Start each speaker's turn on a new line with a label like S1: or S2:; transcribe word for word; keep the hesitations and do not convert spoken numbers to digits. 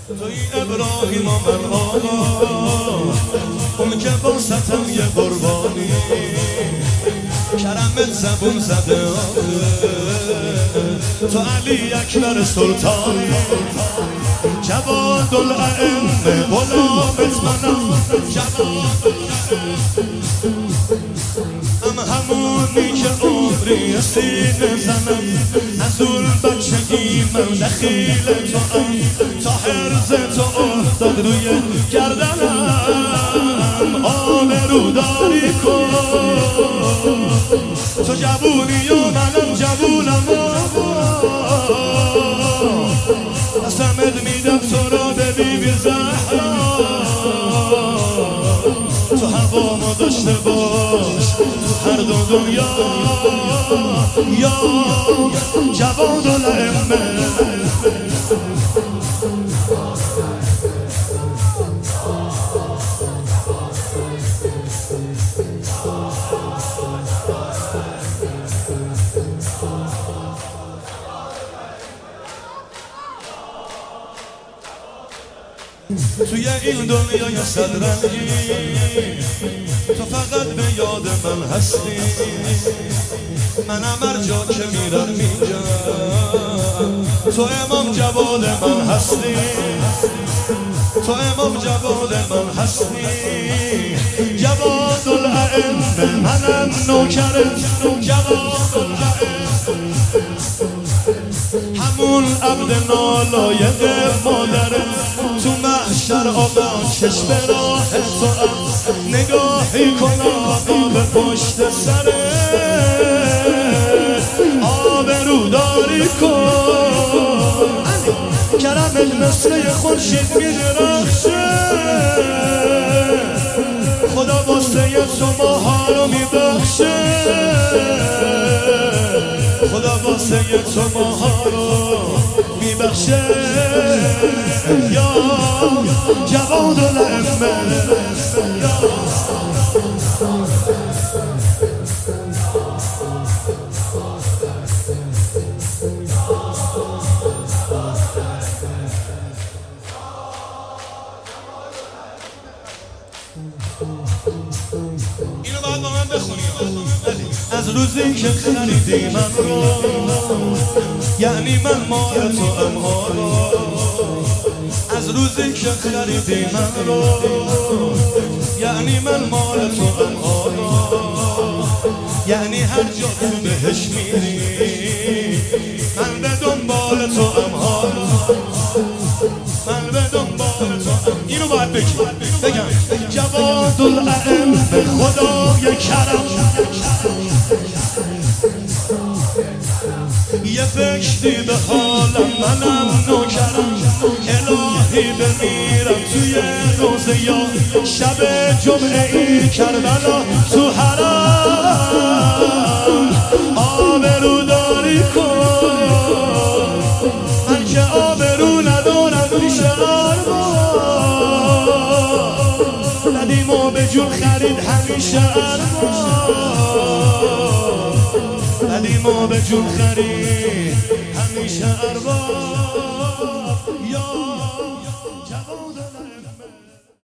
S1: توی ابراهیم و من آقا، اون که با ستم یه قربانی، کرمت زبون زده آقا، تو علی اکبر سلطانی، جواد الائمه غلامت منم، جواد ام همونی که عمری سینه زنم، از اون بچگی من دخیل تو ام، تا حرز تو افتاد روی گردنم، آبرو داری کن، تو جوونی و منم جوونم، قسمت میدم تو را به بیبی زهرا، تو هوامو داشته باش تو هر دو دنیا، یا جواد الائمه. توی این دنیای صدرنگی تو فقط به یاد من هستی، منم هر جا که میرم میگم تو امام جواد من هستی، تو امام جواد من هستی، جواد الائمه منم نوکرت، جواد الائمه همون عبد نالایق مادرت، تو محشر آقا چشم راه تو هم نگاهی کن آقا به پشت سرت، آبرو داری کن، کرمت مثل خورشید میدرخشه، خدا واسه تو ماها رو میبخشه، خدا واسه تو ماها رو میبخشه، یا جواد الائمه. اینو باید با من بخونی، از روزی که خریدی من رو، یعنی من مال تو ام آقا، از روزی که خریدی من رو، یعنی من مال تو ام آقا، یعنی هر جا تو بهش میری من به دنبال تو ام آقا، من به دنبال تو ام. اینو باید بگی بگم جواد الائمه خدای کرم، یه فکری به حالم منم نوکرم، الهی بمیرم توی روزه یا شب جمعه ای کربلا تو حرم، آبرو داری کن، من که آبرو ندارم پیش ارباب، ندیمو به جون خرید همیشه ارباب، ندیمو به جون خرید همیشه ارباب.